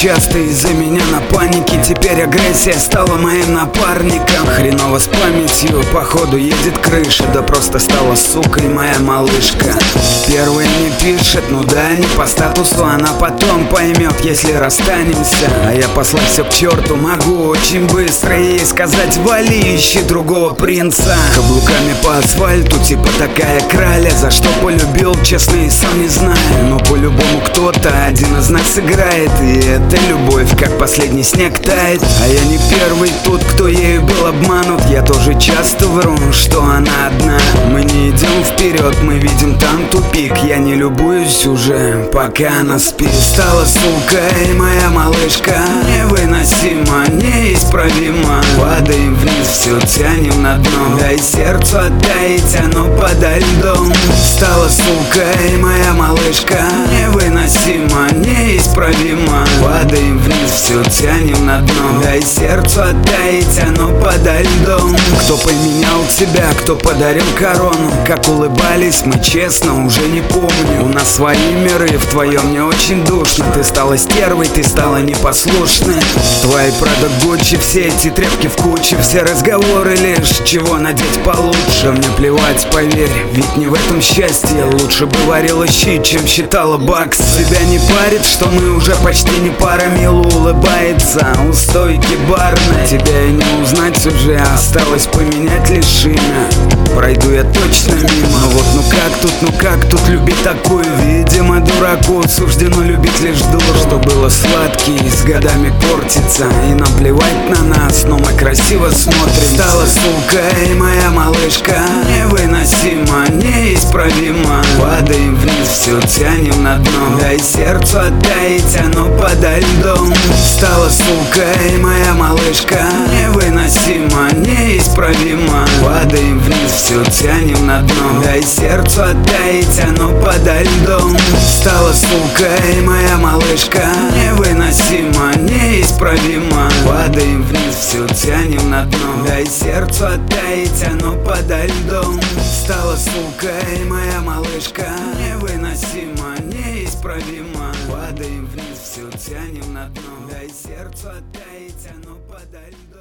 часто из-за меня на панике. Теперь агрессия стала моим напарником. Хреново с памятью, походу едет крыша. Да просто стала сукой моя малышка. Первая не пишет, ну да, не по статусу. Она потом поймет, если расстанемся. А я послать все к черту могу очень быстро ей сказать: вали, ищи другого принца. Каблуками по асфальту, типа такая краля. За что полюбил, честно и сам не знаю. Но по-любому кто-то один из нас играет. И эта любовь, как последний снег, тает. А я не первый тут, кто ею был обманут. Я тоже часто вру, что она одна. Мы не идем вперед, мы видим там тупик. Я не любуюсь уже, пока она спит. Стала сукой моя малышка, невыносимо, неисправимо. Падаем вниз, все тянем на дно. Дай сердцу оттаять, оно подо льдом. Стала сукой моя малышка, невыносимо, неисправимо. Падаем вниз, все тянем на дно. Дай сердцу оттаять, оно подо льдом. Кто поменял тебя, кто подарил корону? Как улыбались мы, честно, уже не помню. У нас свои миры, в твоем мне очень душно. Ты стала стервой, ты стала непослушной. Твои Прада, Гуччи, все эти тряпки в куче. Все разговоры лишь, чего надеть получше. Мне плевать, поверь, ведь не в этом счастье. Лучше бы варила щи, чем считала бакс. Тебя не парит, что мы уже почти не пара. Мило улыбается у стойки барной. Тебя и не узнать уже, осталось поменять лишь имя. Пройду я точно мимо. Ну как тут любить такую? Видимо, дураку суждено любить лишь дур. Что было сладкий, с годами портится. И нам плевать на нас, но мы красиво смотрим. Стала сукой моя малышка, невыносимо, неисправимо. Падаем вниз, все тянем на дно. Дай сердцу оттаять, оно подо льдом. Стала сукой моя малышка, невыносимо, неисправимо. Падаем вниз, все тянем на дно. Дай сердцу оттаять, оно подо льдом. Стала сукой моя малышка, невыносимо, неисправимо. Падаем вниз, все тянем на дно. Дай сердцу оттаять, оно подо льдом. Стала сукой моя малышка, невыносимо, неисправимо. Падаем вниз, все тянем на дно. Дай сердцу оттаять, оно подо льдом.